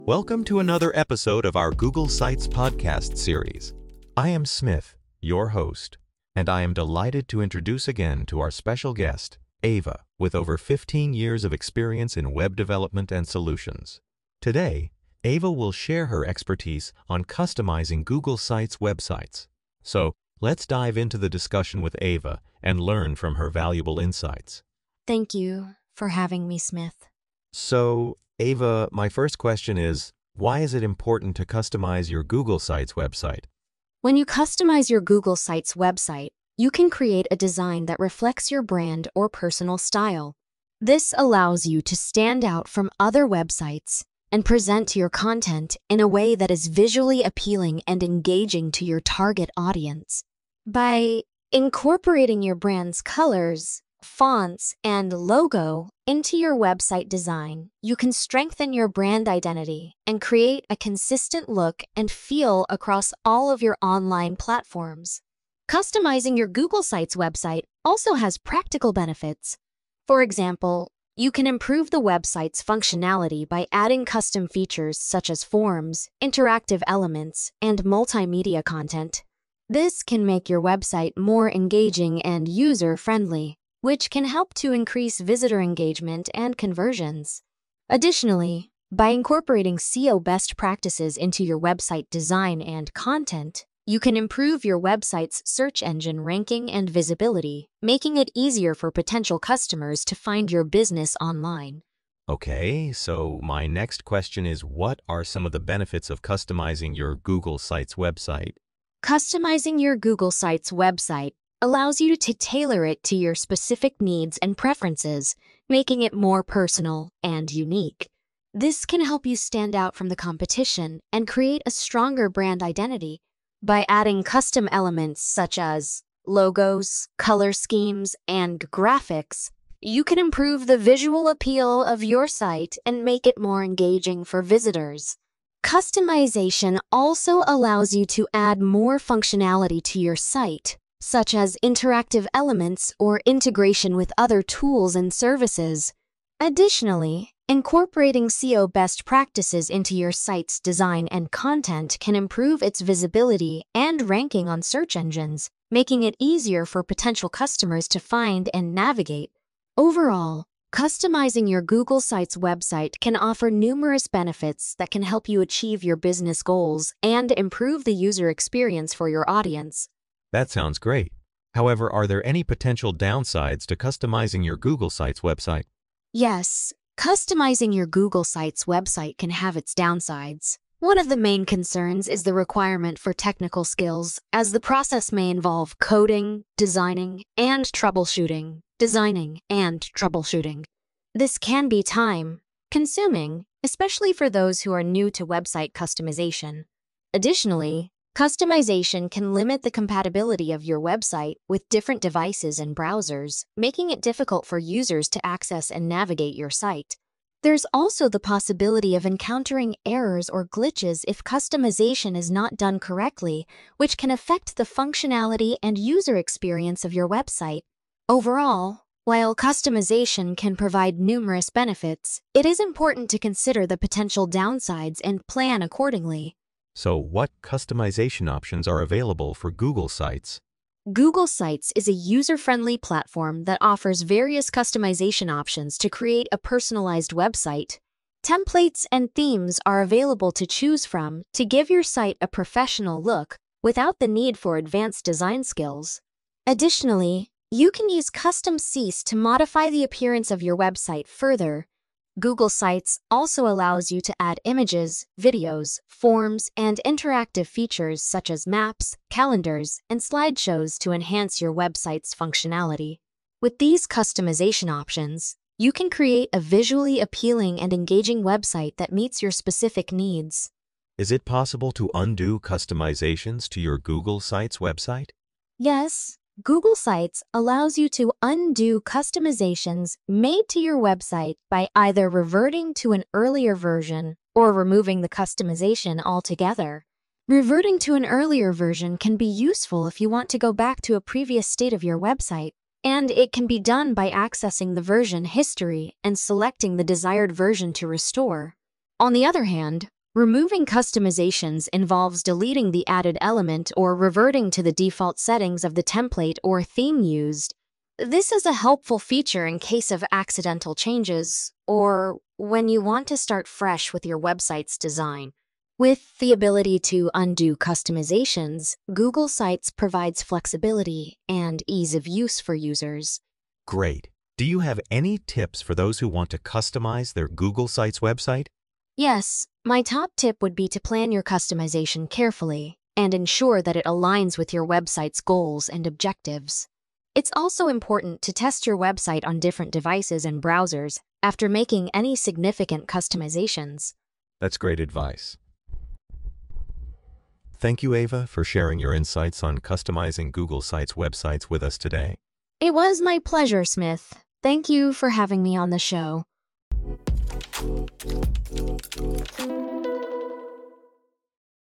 Welcome to another episode of our Google Sites podcast series. I am Smith, your host, and I am delighted to introduce again to our special guest, Ava, with over 15 years of experience in web development and solutions. Today, Ava will share her expertise on customizing Google Sites websites. So, let's dive into the discussion with Ava and learn from her valuable insights. Thank you for having me, Smith. So, Ava, my first question is, why is it important to customize your Google Sites website? When you customize your Google Sites website, you can create a design that reflects your brand or personal style. This allows you to stand out from other websites and present your content in a way that is visually appealing and engaging to your target audience. By incorporating your brand's colors, fonts, and logo into your website design, you can strengthen your brand identity and create a consistent look and feel across all of your online platforms. Customizing your Google Sites website also has practical benefits. For example, you can improve the website's functionality by adding custom features such as forms, interactive elements, and multimedia content. This can make your website more engaging and user-friendly, which can help to increase visitor engagement and conversions. Additionally, by incorporating SEO best practices into your website design and content, you can improve your website's search engine ranking and visibility, making it easier for potential customers to find your business online. Okay, so my next question is, what are some of the benefits of customizing your Google Sites website? Customizing your Google Sites website allows you to tailor it to your specific needs and preferences, making it more personal and unique. This can help you stand out from the competition and create a stronger brand identity. By adding custom elements such as logos, color schemes, and graphics, you can improve the visual appeal of your site and make it more engaging for visitors. Customization also allows you to add more functionality to your site, such as interactive elements or integration with other tools and services. Additionally, incorporating SEO best practices into your site's design and content can improve its visibility and ranking on search engines, making it easier for potential customers to find and navigate. Overall, customizing your Google Sites website can offer numerous benefits that can help you achieve your business goals and improve the user experience for your audience. That sounds great. However, are there any potential downsides to customizing your Google Sites website? Yes, customizing your Google Sites website can have its downsides. One of the main concerns is the requirement for technical skills, as the process may involve coding, designing, and troubleshooting. This can be time-consuming, especially for those who are new to website customization. Additionally, customization can limit the compatibility of your website with different devices and browsers, making it difficult for users to access and navigate your site. There's also the possibility of encountering errors or glitches if customization is not done correctly, which can affect the functionality and user experience of your website. Overall, while customization can provide numerous benefits, it is important to consider the potential downsides and plan accordingly. So, what customization options are available for Google Sites? Google Sites is a user-friendly platform that offers various customization options to create a personalized website. Templates and themes are available to choose from to give your site a professional look without the need for advanced design skills. Additionally, you can use custom CSS to modify the appearance of your website further. Google Sites also allows you to add images, videos, forms, and interactive features such as maps, calendars, and slideshows to enhance your website's functionality. With these customization options, you can create a visually appealing and engaging website that meets your specific needs. Is it possible to undo customizations to your Google Sites website? Yes, Google Sites allows you to undo customizations made to your website by either reverting to an earlier version or removing the customization altogether. Reverting to an earlier version can be useful if you want to go back to a previous state of your website, and it can be done by accessing the version history and selecting the desired version to restore. On the other hand, removing customizations involves deleting the added element or reverting to the default settings of the template or theme used. This is a helpful feature in case of accidental changes or when you want to start fresh with your website's design. With the ability to undo customizations, Google Sites provides flexibility and ease of use for users. Great. Do you have any tips for those who want to customize their Google Sites website? Yes, my top tip would be to plan your customization carefully and ensure that it aligns with your website's goals and objectives. It's also important to test your website on different devices and browsers after making any significant customizations. That's great advice. Thank you, Ava, for sharing your insights on customizing Google Sites websites with us today. It was my pleasure, Smith. Thank you for having me on the show.